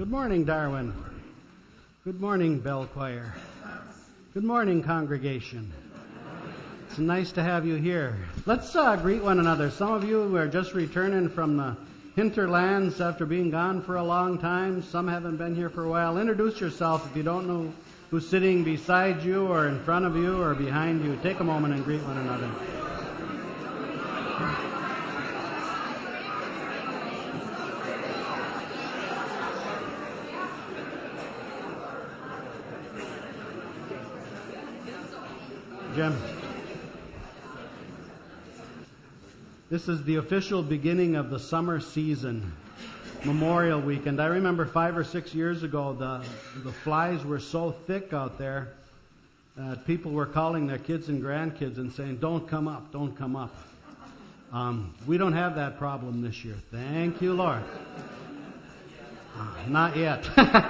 Good morning, Darwin. Good morning, Bell Choir. Good morning, congregation. It's nice to have you here. Let's greet one another. Some of you are just returning from the hinterlands after being gone for a long time. Some haven't been here for a while. Introduce yourself if you don't know who's sitting beside you or in front of you or behind you. Take a moment and greet one another. Jim. This is the official beginning of the summer season, Memorial Weekend. I remember 5 or 6 years ago, the flies were so thick out there that people were calling their kids and grandkids and saying, "Don't come up, don't come up." We don't have that problem this year. Thank you, Lord. Not yet.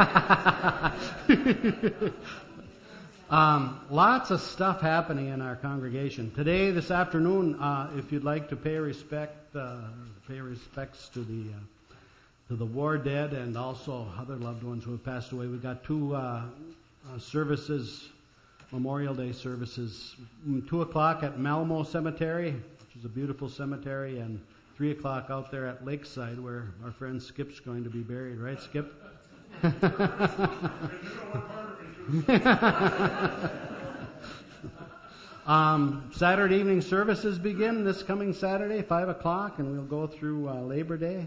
Lots of stuff happening in our congregation. Today, this afternoon, if you'd like to pay respects to the war dead and also other loved ones who have passed away, we've got two services, Memorial Day services, 2 o'clock at Malmo Cemetery, which is a beautiful cemetery, and 3 o'clock out there at Lakeside, where our friend Skip's going to be buried. Right, Skip? Saturday evening services begin this coming Saturday, 5 o'clock, and we'll go through Labor Day.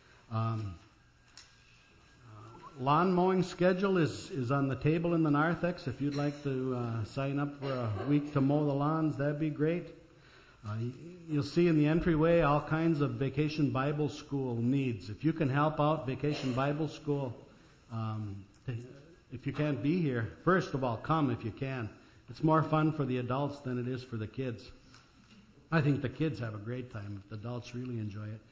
Lawn mowing schedule is on the table in the narthex. If you'd like to sign up for a week to mow the lawns, that'd be great. You'll see in the entryway all kinds of Vacation Bible School needs. If you can help out Vacation Bible School, if you can't be here, first of all, come if you can. It's more fun for the adults than it is for the kids. I think the kids have a great time. The adults really enjoy it.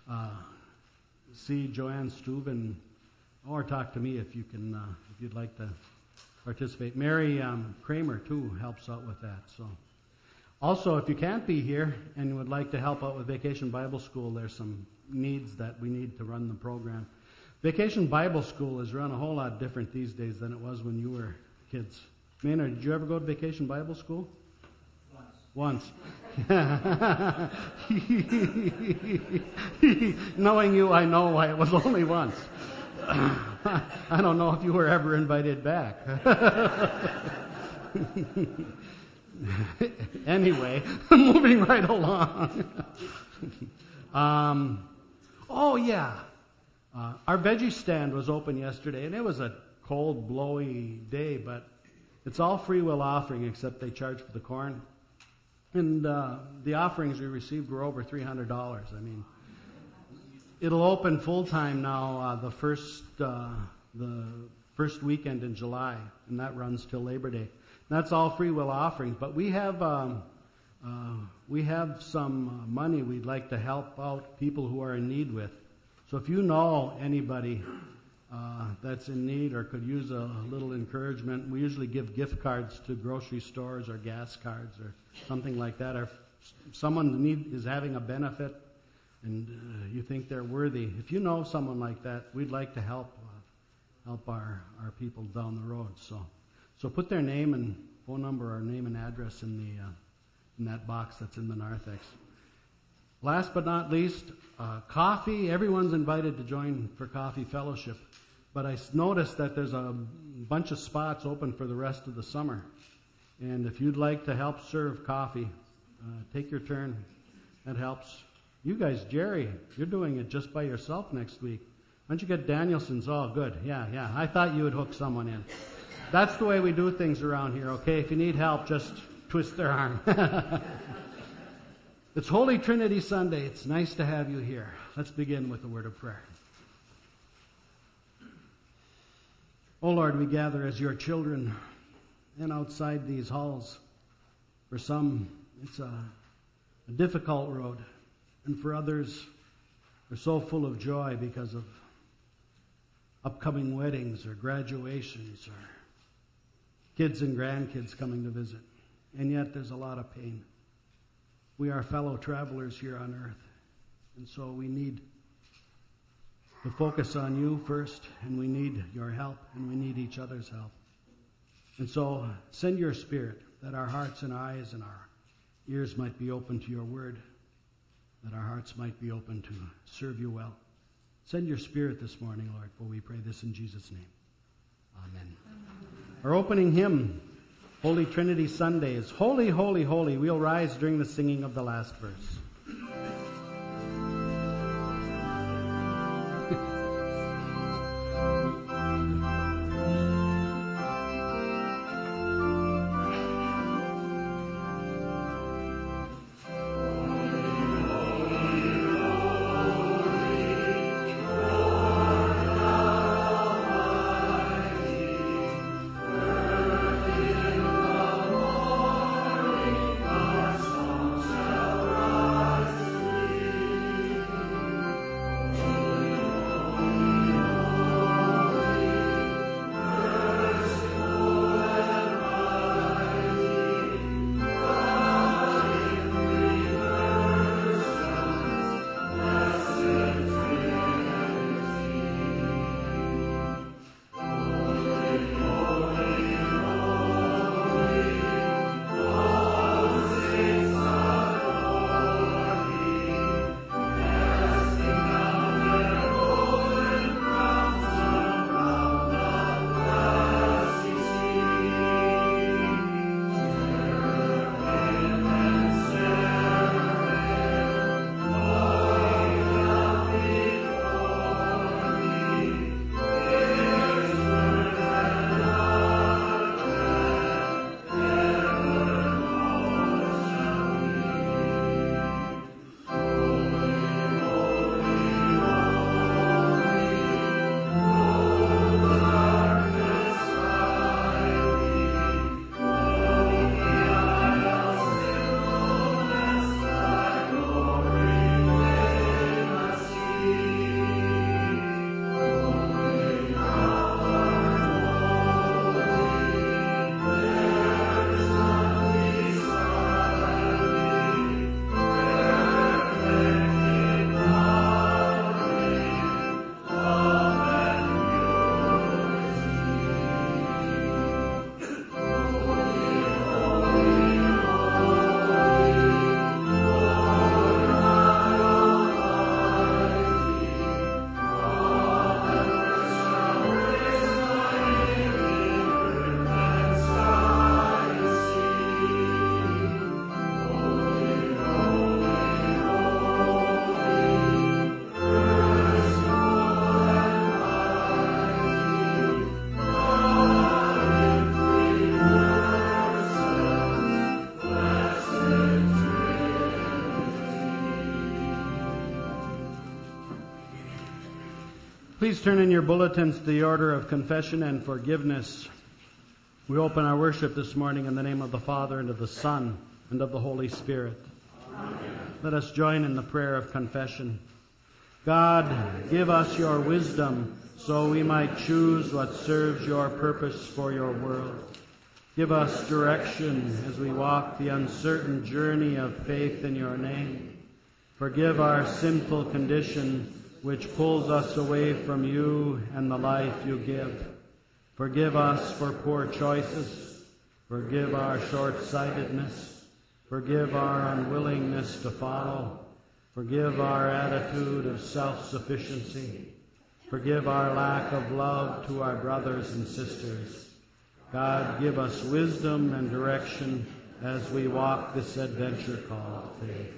See Joanne Steuben, or talk to me if you can, if you'd like to participate. Mary Kramer too helps out with that. So, also, if you can't be here and you would like to help out with Vacation Bible School, there's some needs that we need to run the program. Vacation Bible School is run a whole lot different these days than it was when you were kids. Maynard, did you ever go to Vacation Bible School? Once. Knowing you, I know why it was only once. I don't know if you were ever invited back. Anyway, moving right along. Oh, yeah. Our veggie stand was open yesterday, and it was a cold, blowy day, but it's all free will offering except they charge for the corn. And the offerings we received were over $300. I mean, it'll open full time now the first weekend in July, and that runs till Labor Day. That's all free will offerings, but we have some money we'd like to help out people who are in need with. So if you know anybody that's in need or could use a little encouragement, we usually give gift cards to grocery stores or gas cards or something like that. Or if someone is having a benefit and you think they're worthy, if you know someone like that, we'd like to help our people down the road. So put their name and phone number or name and address in that box that's in the narthex. Last but not least, coffee. Everyone's invited to join for coffee fellowship. But I noticed that there's a bunch of spots open for the rest of the summer. And if you'd like to help serve coffee, take your turn. That helps. You guys, Jerry, you're doing it just by yourself next week. Why don't you get Danielson's? Oh, good. Yeah. I thought you would hook someone in. That's the way we do things around here, okay? If you need help, just twist their arm. It's Holy Trinity Sunday. It's nice to have you here. Let's begin with a word of prayer. Oh Lord, we gather as your children and outside these halls. For some, it's a difficult road. And for others, they're so full of joy because of upcoming weddings or graduations or kids and grandkids coming to visit. And yet there's a lot of pain. We are fellow travelers here on earth, and so we need to focus on you first, and we need your help, and we need each other's help. And so send your Spirit that our hearts and eyes and our ears might be open to your word, that our hearts might be open to serve you well. Send your Spirit this morning, Lord, for we pray this in Jesus' name. Amen. Our opening hymn, Holy Trinity Sunday, is Holy, Holy, Holy. We'll rise during the singing of the last verse. Please turn in your bulletins to the order of confession and forgiveness. We open our worship this morning in the name of the Father, and of the Son, and of the Holy Spirit. Amen. Let us join in the prayer of confession. God, give us your wisdom so we might choose what serves your purpose for your world. Give us direction as we walk the uncertain journey of faith in your name. Forgive our sinful condition, which pulls us away from you and the life you give. Forgive us for poor choices. Forgive our short-sightedness. Forgive our unwillingness to follow. Forgive our attitude of self-sufficiency. Forgive our lack of love to our brothers and sisters. God, give us wisdom and direction as we walk this adventure called faith.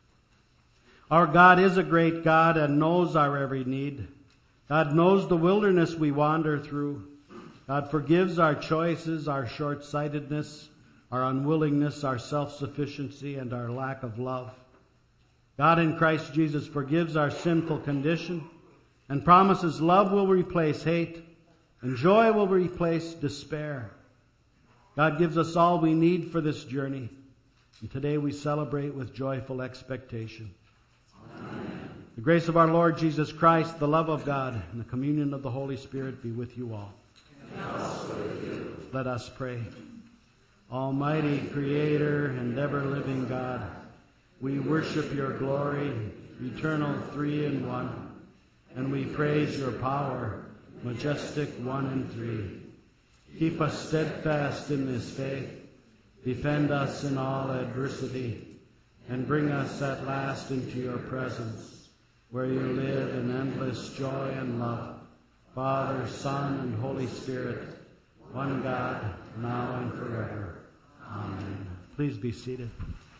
Our God is a great God and knows our every need. God knows the wilderness we wander through. God forgives our choices, our short-sightedness, our unwillingness, our self-sufficiency, and our lack of love. God in Christ Jesus forgives our sinful condition and promises love will replace hate and joy will replace despair. God gives us all we need for this journey, and today we celebrate with joyful expectation. Amen. The grace of our Lord Jesus Christ, the love of God, and the communion of the Holy Spirit be with you all. And also with you. Let us pray. Almighty Creator and ever-living God, we worship your glory, eternal three in one, and we praise your power, majestic one and three. Keep us steadfast in this faith, defend us in all adversity, and bring us at last into your presence, where you live in endless joy and love, Father, Son, and Holy Spirit, one God, now and forever. Amen. Please be seated.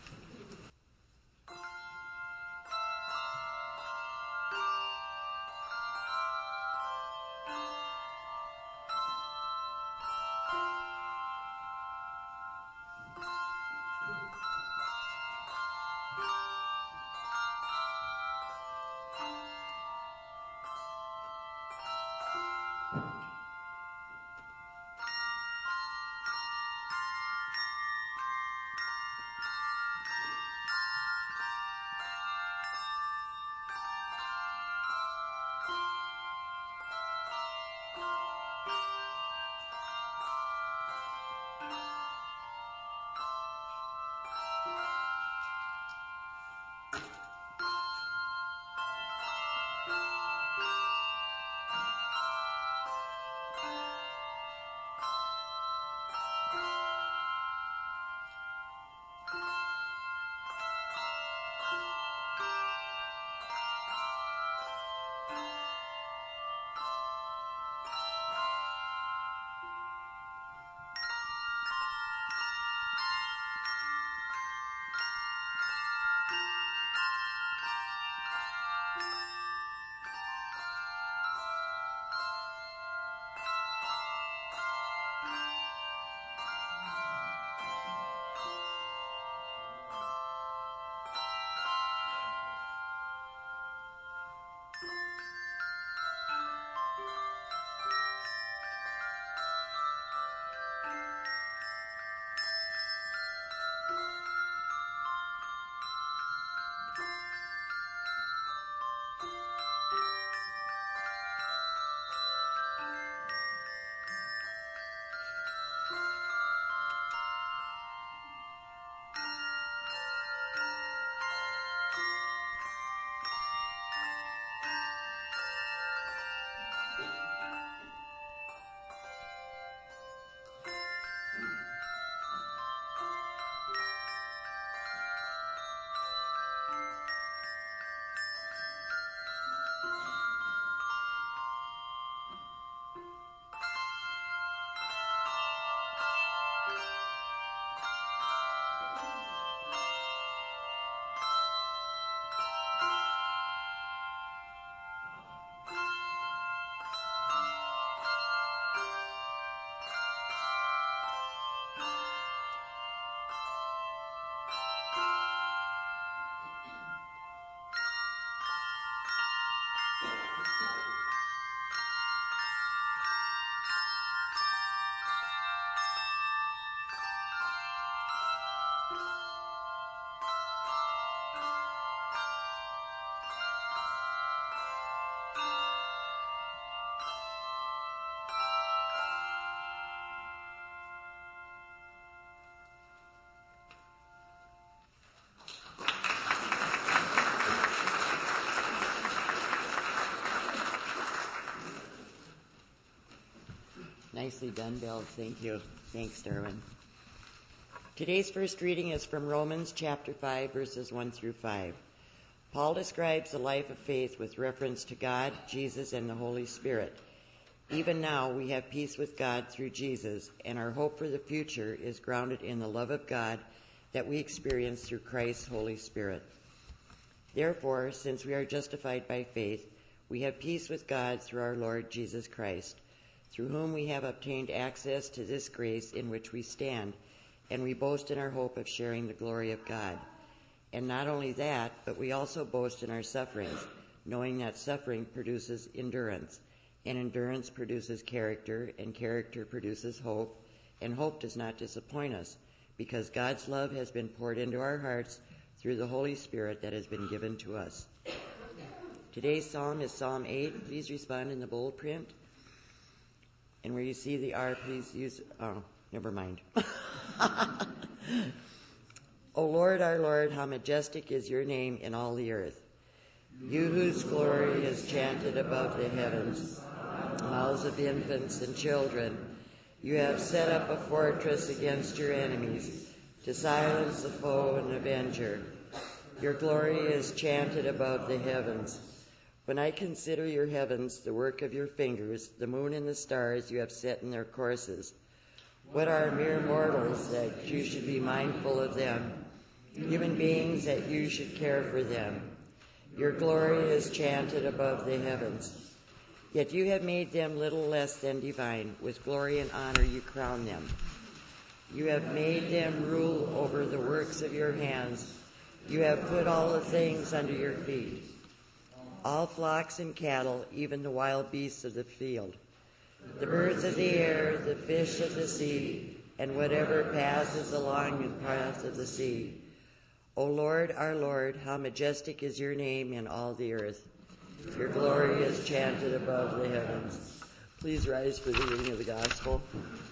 Nicely done, Bill. Thank you. Thanks, Darwin. Today's first reading is from Romans chapter 5, verses 1 through 5. Paul describes the life of faith with reference to God, Jesus, and the Holy Spirit. Even now we have peace with God through Jesus, and our hope for the future is grounded in the love of God that we experience through Christ's Holy Spirit. Therefore, since we are justified by faith, we have peace with God through our Lord Jesus Christ, through whom we have obtained access to this grace in which we stand, and we boast in our hope of sharing the glory of God. And not only that, but we also boast in our sufferings, knowing that suffering produces endurance, and endurance produces character, and character produces hope, and hope does not disappoint us, because God's love has been poured into our hearts through the Holy Spirit that has been given to us. Today's psalm is Psalm 8. Please respond in the bold print. And where you see the R, please use, never mind. O Lord, our Lord, how majestic is your name in all the earth. You whose glory is chanted above the heavens, mouths of infants and children. You have set up a fortress against your enemies, to silence the foe and avenger. Your glory is chanted above the heavens. When I consider your heavens, the work of your fingers, the moon and the stars you have set in their courses, what are mere mortals that you should be mindful of them, human beings that you should care for them? Your glory is chanted above the heavens. Yet you have made them little less than divine. With glory and honor you crown them. You have made them rule over the works of your hands. You have put all the things under your feet, all flocks and cattle, even the wild beasts of the field, the birds of the air, the fish of the sea, and whatever passes along the path of the sea. O Lord, our Lord, how majestic is your name in all the earth. Your glory is chanted above the heavens. Please rise for the reading of the gospel.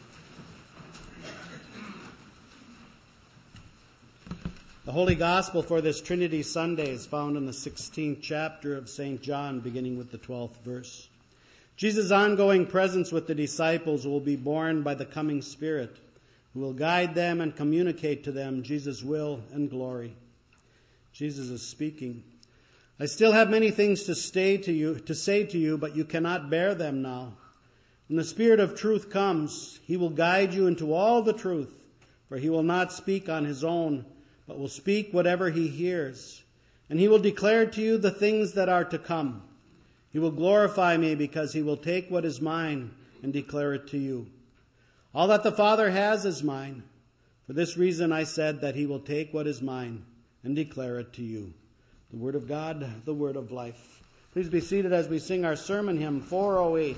The Holy Gospel for this Trinity Sunday is found in the 16th chapter of St. John, beginning with the 12th verse. Jesus' ongoing presence with the disciples will be borne by the coming Spirit, who will guide them and communicate to them Jesus' will and glory. Jesus is speaking. I still have many things to say to you, but you cannot bear them now. When the Spirit of truth comes, he will guide you into all the truth, for he will not speak on his own, but will speak whatever he hears. And he will declare to you the things that are to come. He will glorify me because he will take what is mine and declare it to you. All that the Father has is mine. For this reason I said that he will take what is mine and declare it to you. The Word of God, the Word of life. Please be seated as we sing our sermon hymn 408.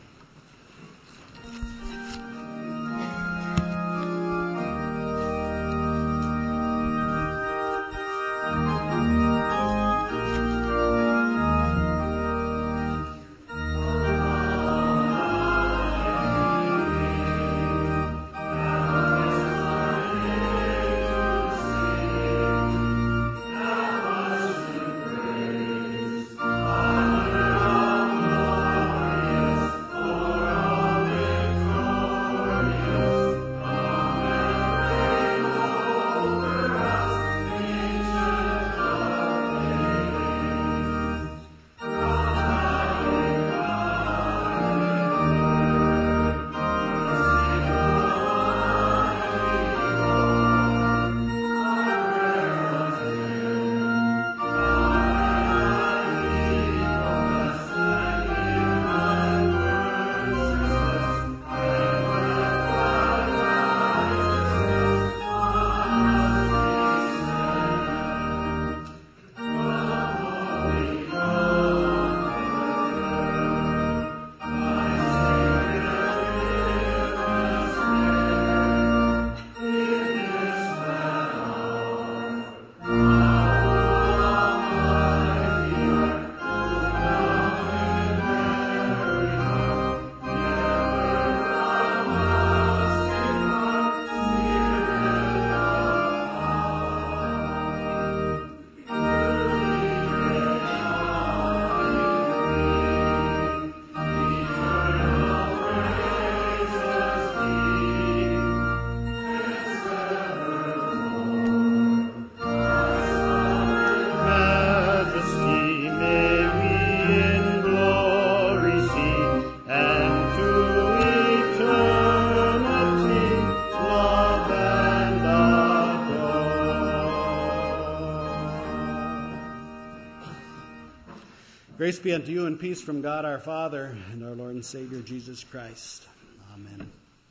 Grace be unto you and peace from God our Father and our Lord and Savior Jesus Christ. Amen.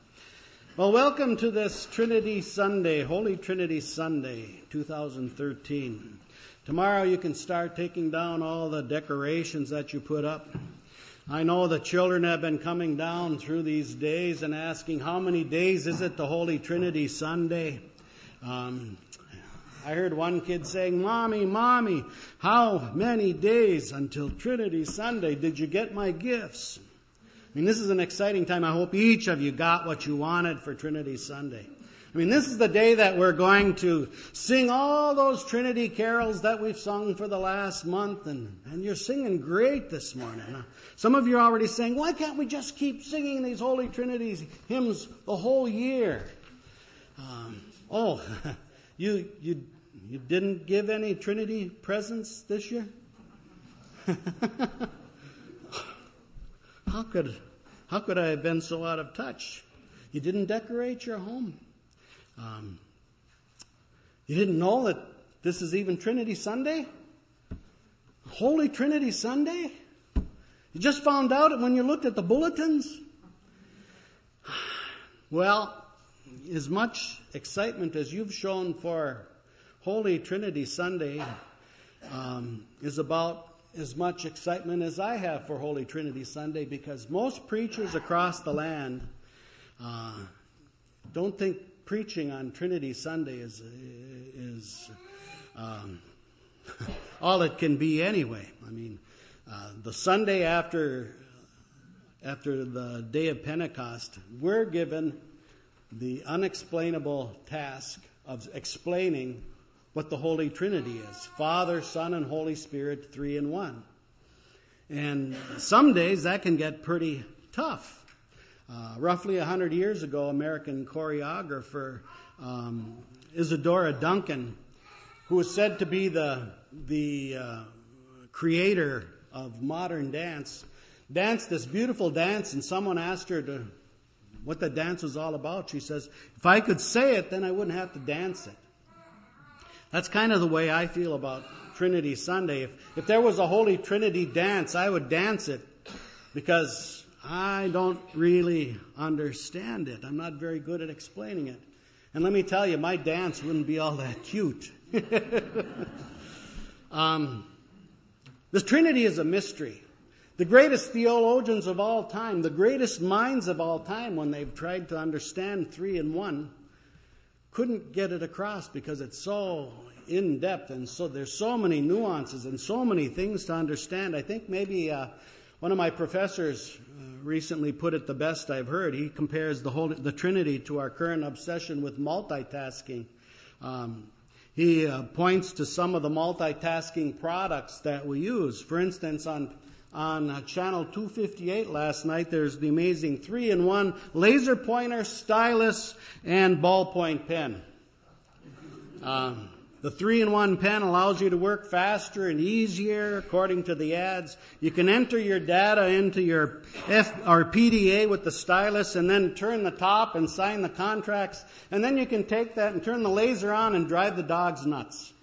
Well, welcome to this Trinity Sunday, Holy Trinity Sunday, 2013. Tomorrow you can start taking down all the decorations that you put up. I know the children have been coming down through these days and asking, how many days is it to Holy Trinity Sunday? I heard one kid saying, Mommy, how many days until Trinity Sunday? Did you get my gifts? mean, this is an exciting time. I hope each of you got what you wanted for Trinity Sunday. I mean, this is the day that we're going to sing all those Trinity carols that we've sung for the last month, and you're singing great this morning. Some of you are already saying, why can't we just keep singing these Holy Trinity hymns the whole year? You didn't give any Trinity presents this year? How could I have been so out of touch? You didn't decorate your home. You didn't know that this is even Trinity Sunday? Holy Trinity Sunday? You just found out it when you looked at the bulletins? Well, as much excitement as you've shown for Holy Trinity Sunday is about as much excitement as I have for Holy Trinity Sunday, because most preachers across the land don't think preaching on Trinity Sunday is all it can be anyway. I mean, the Sunday after the day of Pentecost, we're given the unexplainable task of explaining what the Holy Trinity is. Father, Son, and Holy Spirit, 3 in 1. And some days that can get pretty tough. Roughly 100 years ago, American choreographer Isadora Duncan, who was said to be the creator of modern dance, danced this beautiful dance, and someone asked her what the dance was all about. She says, if I could say it, then I wouldn't have to dance it. That's kind of the way I feel about Trinity Sunday. If there was a Holy Trinity dance, I would dance it, because I don't really understand it. I'm not very good at explaining it. And let me tell you, my dance wouldn't be all that cute. The Trinity is a mystery. The greatest theologians of all time, the greatest minds of all time, when they've tried to understand 3 in 1, couldn't get it across, because it's so in-depth, and so there's so many nuances and so many things to understand. I think maybe one of my professors recently put it the best I've heard. He compares the Trinity to our current obsession with multitasking. He points to some of the multitasking products that we use. For instance, on channel 258 last night, there's the amazing 3 in 1 laser pointer, stylus, and ballpoint pen. The 3 in 1 pen allows you to work faster and easier according to the ads. You can enter your data into your PDA with the stylus, and then turn the top and sign the contracts. And then you can take that and turn the laser on and drive the dogs nuts.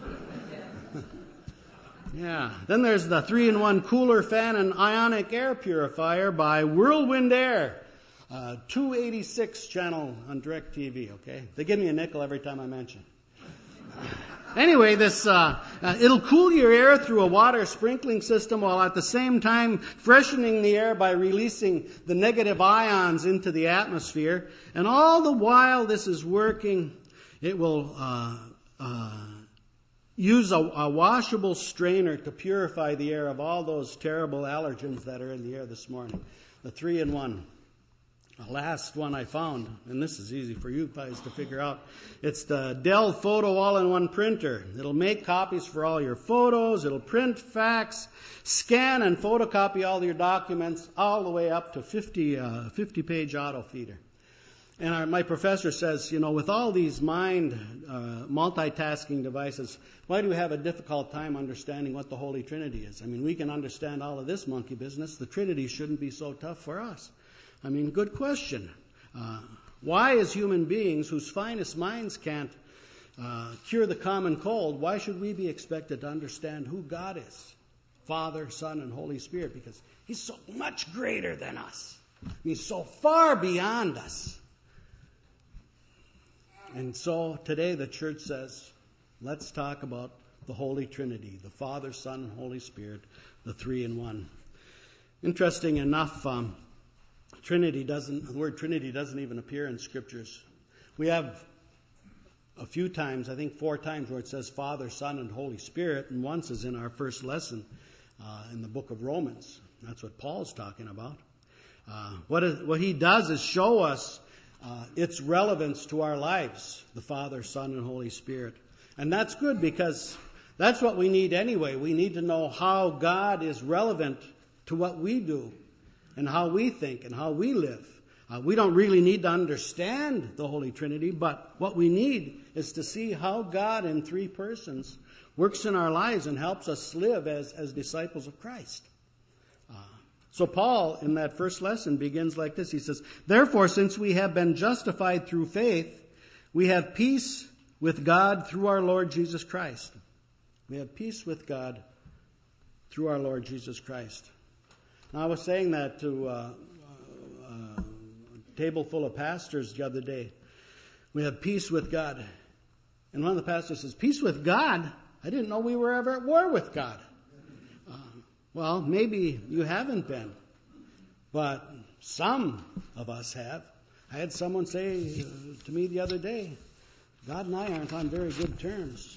Yeah. Then there's the 3 in 1 cooler fan and ionic air purifier by Whirlwind Air. 286 channel on DirecTV, okay? They give me a nickel every time I mention. Anyway, this it'll cool your air through a water sprinkling system, while at the same time freshening the air by releasing the negative ions into the atmosphere. And all the while this is working, it will use a washable strainer to purify the air of all those terrible allergens that are in the air this morning. The 3 in 1. The last one I found, and this is easy for you guys to figure out, it's the Dell Photo All-in-One Printer. It'll make copies for all your photos. It'll print, fax, scan, and photocopy all your documents, all the way up to 50-page auto feeder. And my professor says, with all these multitasking devices, why do we have a difficult time understanding what the Holy Trinity is? I mean, we can understand all of this monkey business. The Trinity shouldn't be so tough for us. I mean, good question. Why, as human beings whose finest minds can't cure the common cold, why should we be expected to understand who God is? Father, Son, and Holy Spirit, because He's so much greater than us. He's so far beyond us. And so today the church says, let's talk about the Holy Trinity, the Father, Son, and Holy Spirit, the 3 in 1. Interesting enough, the word Trinity doesn't even appear in Scriptures. We have a few times, I think 4 times, where it says Father, Son, and Holy Spirit, and once is in our first lesson in the book of Romans. That's what Paul's talking about. What he does is show us its relevance to our lives, the Father, Son, and Holy Spirit. And that's good because that's what we need anyway. We need to know how God is relevant to what we do and how we think and how we live. We don't really need to understand the Holy Trinity, but what we need is to see how God in three persons works in our lives and helps us live as disciples of Christ. So Paul, in that first lesson, begins like this. He says, "Therefore, since we have been justified through faith, we have peace with God through our Lord Jesus Christ." We have peace with God through our Lord Jesus Christ. Now, I was saying that to a table full of pastors the other day. We have peace with God. And one of the pastors says, "Peace with God? I didn't know we were ever at war with God." Well, maybe you haven't been, but some of us have. I had someone say to me the other day, God and I aren't on very good terms.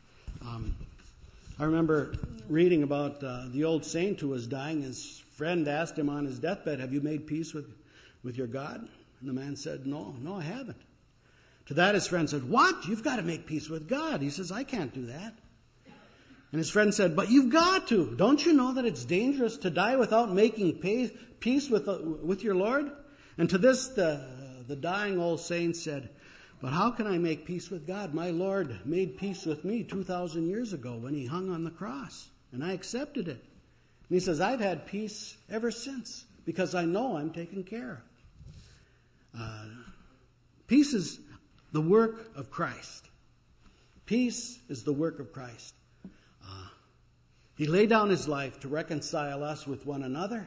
I remember reading about the old saint who was dying. His friend asked him on his deathbed, "Have you made peace with your God?" And the man said, No, I haven't. To that his friend said, "What? You've got to make peace with God." He says, "I can't do that." And his friend said, "But you've got to. Don't you know that it's dangerous to die without making peace with your Lord?" And to this the dying old saint said, "But how can I make peace with God? My Lord made peace with me 2,000 years ago when he hung on the cross, and I accepted it." And he says, "I've had peace ever since because I know I'm taken care of." Peace is the work of Christ. Peace is the work of Christ. He laid down his life to reconcile us with one another,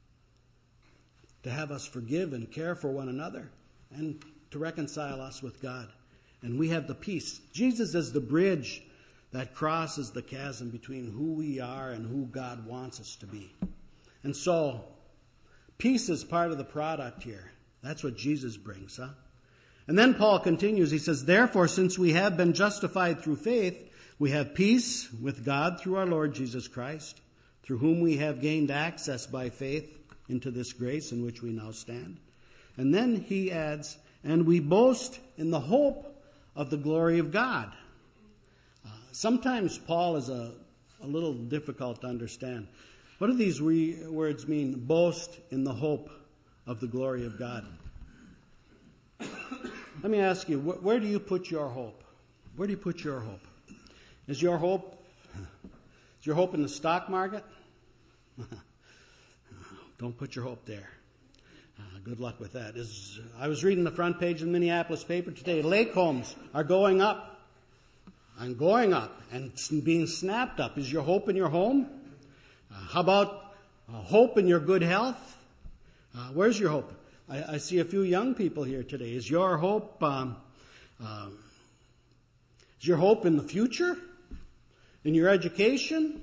to have us forgive and care for one another, and to reconcile us with God. And we have the peace. Jesus is the bridge that crosses the chasm between who we are and who God wants us to be. And so, peace is part of the product here. That's what Jesus brings, huh? And then Paul continues. He says, "Therefore, since we have been justified through faith, we have peace with God through our Lord Jesus Christ, through whom we have gained access by faith into this grace in which we now stand." And then he adds, "And we boast in the hope of the glory of God." Sometimes Paul is a little difficult to understand. What do these words mean? Boast in the hope of the glory of God. Let me ask you, where do you put your hope? Where do you put your hope? Is your hope in the stock market? Don't put your hope there. Good luck with that. I was reading the front page of the Minneapolis paper today. Lake homes are going up and being snapped up. Is your hope in your home? How about hope in your good health? Where's your hope? I see a few young people here today. Is your hope in the future? In your education?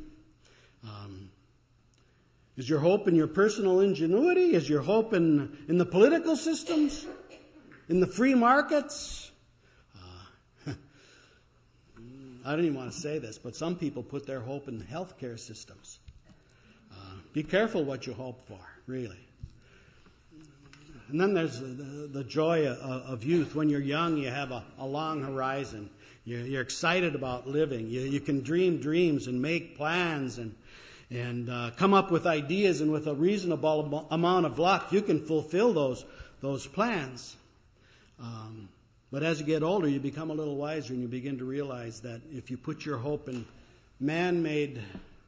Is your hope in your personal ingenuity? Is your hope in the political systems? In the free markets? I don't even want to say this, but some people put their hope in the healthcare systems. Be careful what you hope for, really. And then there's the joy of youth. When you're young, you have a long horizon. You're excited about living. You can dream dreams and make plans and come up with ideas, and with a reasonable amount of luck, you can fulfill those plans. But as you get older, you become a little wiser, and you begin to realize that if you put your hope in man-made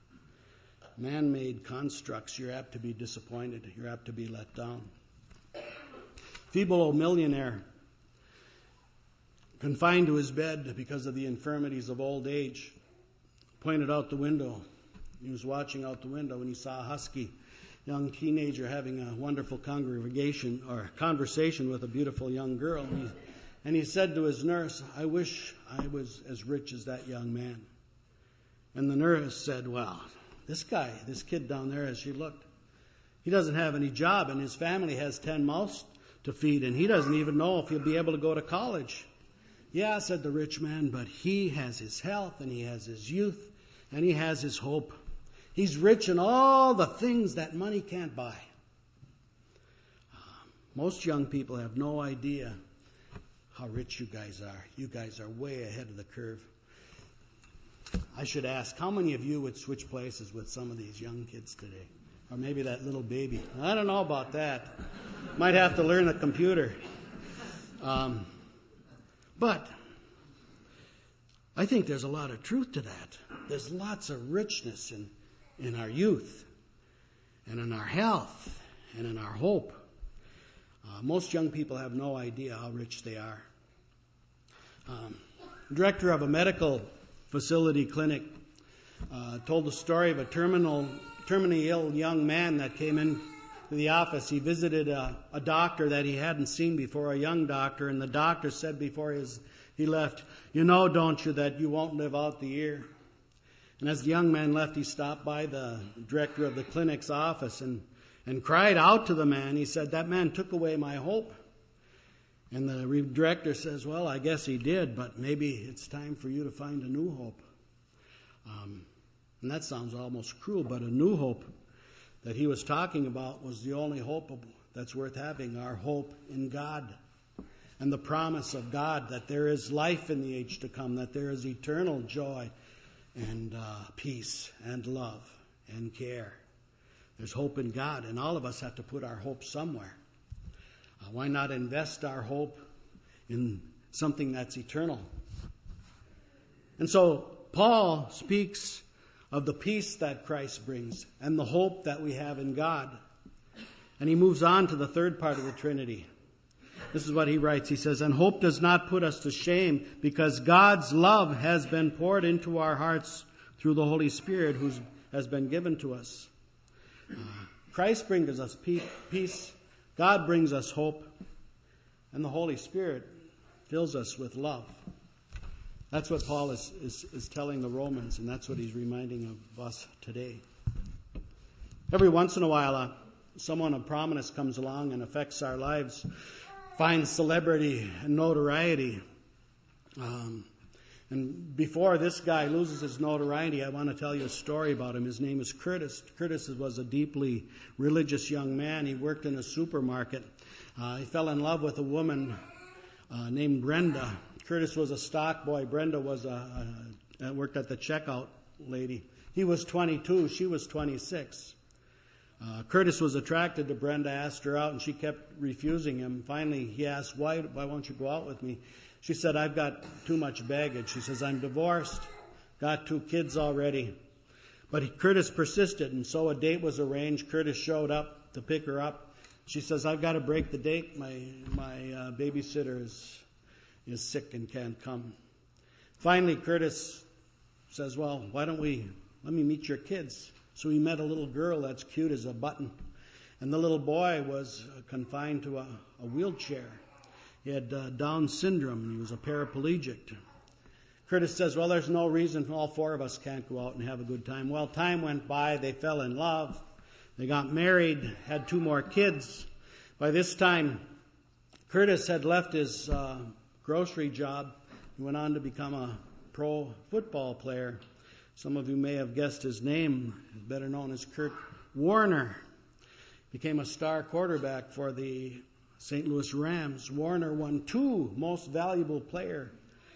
constructs, you're apt to be disappointed. You're apt to be let down. Feeble old millionaire, confined to his bed because of the infirmities of old age, pointed out the window. He was watching out the window and he saw a husky young teenager having a wonderful conversation with a beautiful young girl. And he said to his nurse, "I wish I was as rich as that young man." And the nurse said, "Well, this kid down there," as she looked, "he doesn't have any job, and his family has 10 mouths to feed, and he doesn't even know if he'll be able to go to college." "Yeah," said the rich man, "but he has his health, and he has his youth, and he has his hope. He's rich in all the things that money can't buy." Most young people have no idea how rich you guys are. You guys are way ahead of the curve. I should ask, how many of you would switch places with some of these young kids today? Or maybe that little baby. I don't know about that. Might have to learn a computer. But I think there's a lot of truth to that. There's lots of richness in our youth and in our health and in our hope. Most young people have no idea how rich they are. Director of a medical facility clinic told the story of a terminally ill young man that came in to the office. He visited a doctor that he hadn't seen before, a young doctor, and the doctor said before he left, "You know, don't you, that you won't live out the year?" And as the young man left, he stopped by the director of the clinic's office and cried out to the man. He said, "That man took away my hope." And the director says, "Well, I guess he did, but maybe it's time for you to find a new hope." And that sounds almost cruel, but a new hope that he was talking about was the only hope that's worth having, our hope in God. And the promise of God that there is life in the age to come, that there is eternal joy and peace and love and care. There's hope in God, and all of us have to put our hope somewhere. Why not invest our hope in something that's eternal? And so Paul speaks of the peace that Christ brings and the hope that we have in God. And he moves on to the third part of the Trinity. This is what he writes. He says, "And hope does not put us to shame, because God's love has been poured into our hearts through the Holy Spirit who has been given to us." Christ brings us peace, God brings us hope, and the Holy Spirit fills us with love. That's what Paul is telling the Romans, and that's what he's reminding of us today. Every once in a while, someone of prominence comes along and affects our lives, finds celebrity and notoriety. And before this guy loses his notoriety, I want to tell you a story about him. His name is Curtis. Curtis was a deeply religious young man. He worked in a supermarket. He fell in love with a woman named Brenda. Curtis was a stock boy. Brenda was worked at the checkout lady. He was 22. She was 26. Curtis was attracted to Brenda, asked her out, and she kept refusing him. Finally, he asked, why won't you go out with me? She said, "I've got too much baggage." She says, "I'm divorced, got 2 kids already." But Curtis persisted, and so a date was arranged. Curtis showed up to pick her up. She says, "I've got to break the date. My babysitter is sick and can't come." Finally, Curtis says, "Well, let me meet your kids." So he met a little girl that's cute as a button. And the little boy was confined to a wheelchair. He had Down syndrome, and he was a paraplegic. Curtis says, "Well, there's no reason all 4 of us can't go out and have a good time." Well, time went by. They fell in love. They got married, had 2 more kids. By this time, Curtis had left his grocery job. He went on to become a pro football player. Some of you may have guessed his name, better known as Kurt Warner. Became a star quarterback for the St. Louis Rams. Warner won 2 Most Valuable Player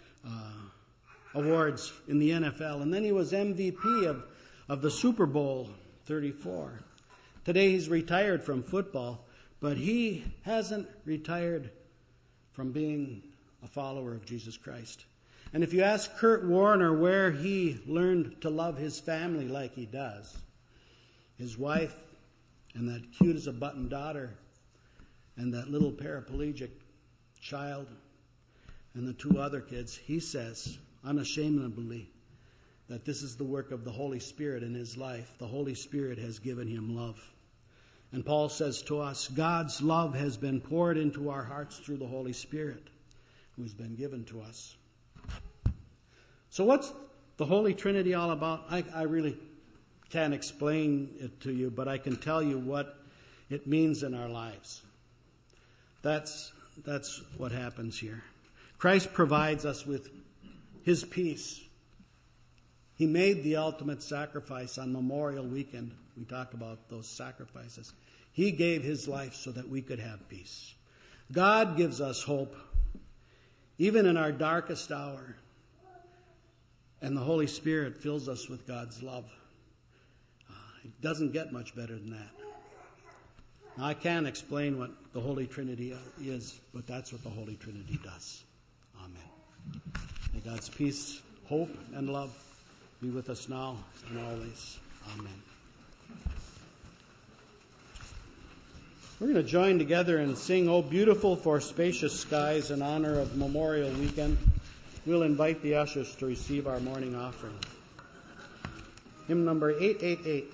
awards in the NFL. And then he was MVP of the Super Bowl 34. Today he's retired from football, but he hasn't retired from being a follower of Jesus Christ. And if you ask Kurt Warner where he learned to love his family like he does, his wife and that cute as a button daughter and that little paraplegic child and the 2 other kids, he says unashamedly that this is the work of the Holy Spirit in his life. The Holy Spirit has given him love. And Paul says to us, God's love has been poured into our hearts through the Holy Spirit who's been given to us. So what's the Holy Trinity all about? I really can't explain it to you, but I can tell you what it means in our lives. That's what happens here. Christ provides us with his peace. He made the ultimate sacrifice on Memorial Weekend. We talk about those sacrifices. He gave his life so that we could have peace. God gives us hope, even in our darkest hour. And the Holy Spirit fills us with God's love. It doesn't get much better than that. Now, I can't explain what the Holy Trinity is, but that's what the Holy Trinity does. Amen. May God's peace, hope, and love be with us now and always. Amen. We're going to join together and sing, "O Beautiful for Spacious Skies," in honor of Memorial Weekend. We'll invite the ushers to receive our morning offering. Hymn number 888.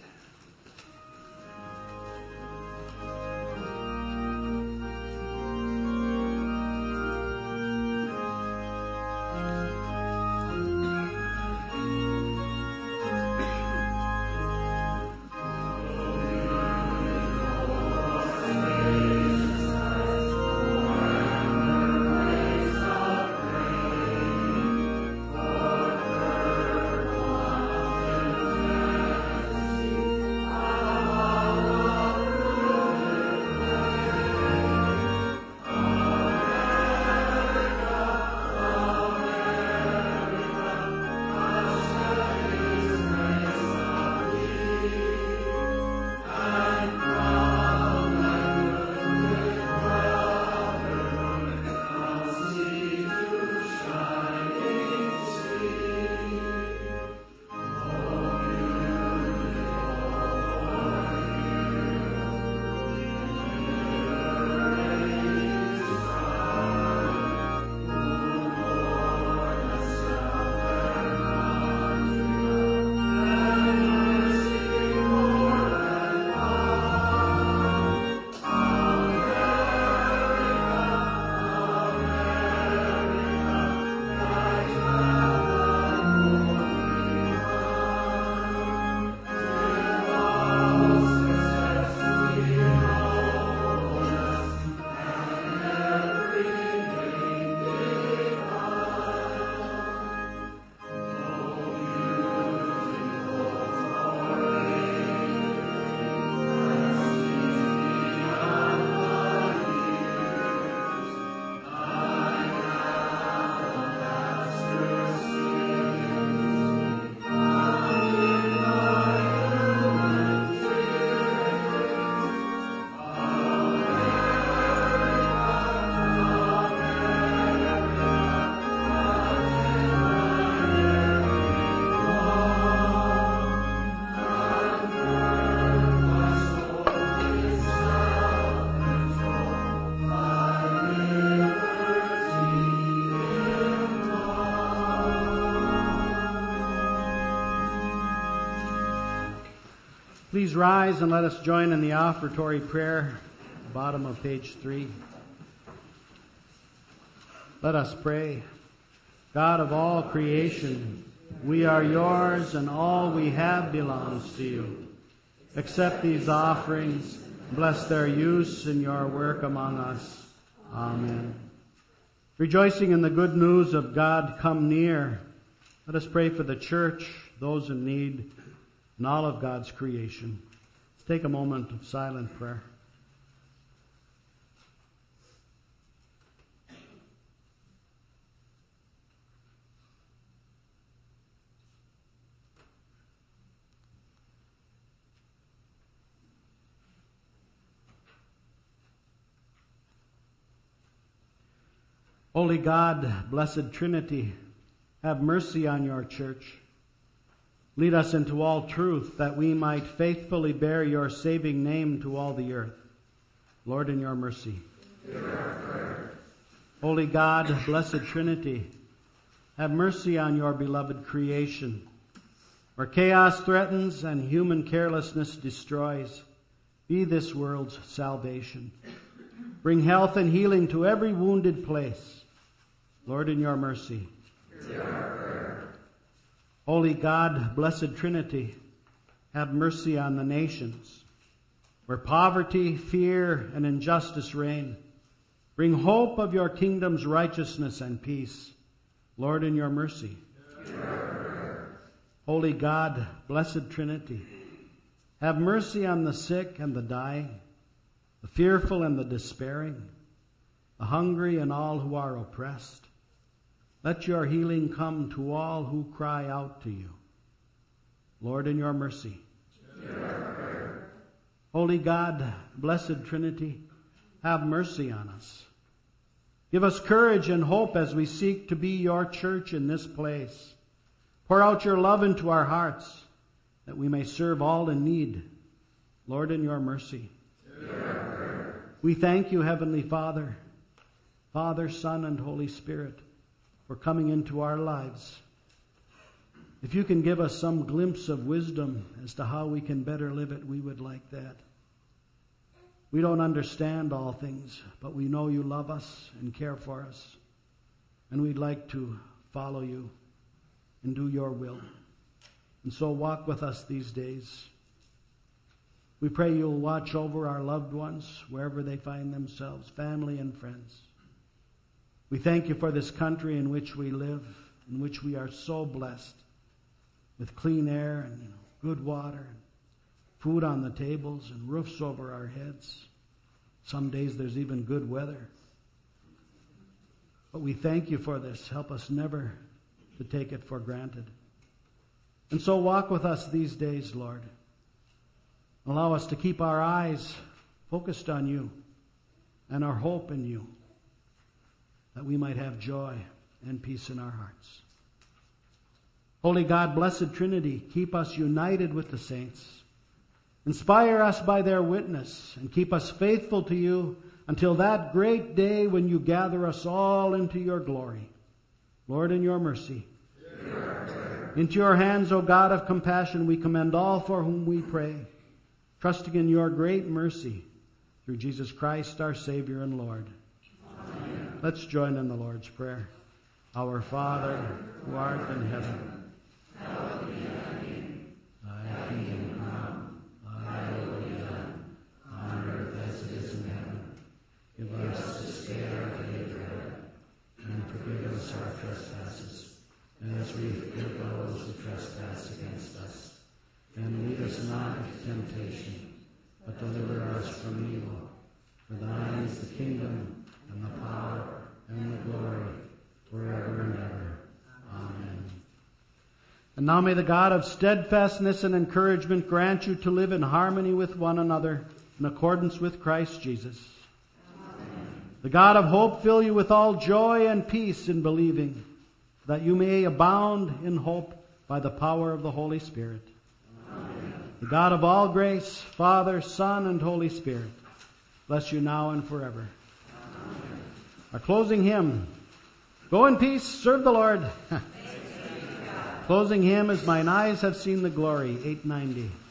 Please rise and let us join in the offertory prayer, bottom of page 3. Let us pray. God of all creation, we are yours and all we have belongs to you. Accept these offerings, bless their use in your work among us. Amen. Rejoicing in the good news of God come near, let us pray for the church, those in need, and all of God's creation. Let's take a moment of silent prayer. Holy God, blessed Trinity, have mercy on your church. Lead us into all truth, that we might faithfully bear your saving name to all the earth. Lord, in your mercy. Holy God, blessed Trinity, have mercy on your beloved creation. Where chaos threatens and human carelessness destroys, be this world's salvation. Bring health and healing to every wounded place. Lord, in your mercy. Holy God, blessed Trinity, have mercy on the nations. Where poverty, fear, and injustice reign, bring hope of your kingdom's righteousness and peace. Lord, in your mercy. Holy God, blessed Trinity, have mercy on the sick and the dying. the fearful and the despairing, the hungry and all who are oppressed. Let your healing come to all who cry out to you. Lord, in your mercy. Holy God, blessed Trinity, have mercy on us. Give us courage and hope as we seek to be your church in this place. Pour out your love into our hearts, that we may serve all in need. Lord, in your mercy. We thank you, Heavenly Father, Father, Son, and Holy Spirit, for coming into our lives. If you can give us some glimpse of wisdom as to how we can better live it, we would like that. We don't understand all things, but we know you love us and care for us. And we'd like to follow you and do your will. And so walk with us these days. We pray you'll watch over our loved ones, wherever they find themselves, family and friends. We thank you for this country in which we live, in which we are so blessed, with clean air and good water, food on the tables and roofs over our heads. Some days there's even good weather. But we thank you for this. Help us never to take it for granted. And so walk with us these days, Lord. Allow us to keep our eyes focused on you and our hope in you, that we might have joy and peace in our hearts. Holy God, blessed Trinity, keep us united with the saints. Inspire us by their witness and keep us faithful to you until that great day when you gather us all into your glory. Lord, in your mercy. Into your hands, O God of compassion, we commend all for whom we pray, trusting in your great mercy through Jesus Christ, our Savior and Lord. Amen. Let's join in the Lord's Prayer. Our Father, who art in heaven, hallowed be thy name. Thy kingdom come, thy will be done, on earth as it is in heaven. Give us this day our daily bread, and forgive us our trespasses, as we forgive those who trespass against us. And lead us not into temptation, but deliver us from evil. For thine is the kingdom, and the power, and the glory, forever and ever. Amen. And now may the God of steadfastness and encouragement grant you to live in harmony with one another, in accordance with Christ Jesus. Amen. The God of hope fill you with all joy and peace in believing, that you may abound in hope by the power of the Holy Spirit. Amen. The God of all grace, Father, Son, and Holy Spirit, bless you now and forever. Amen. Our closing hymn, Go in Peace, Serve the Lord. Closing hymn is Mine Eyes Have Seen the Glory, 890.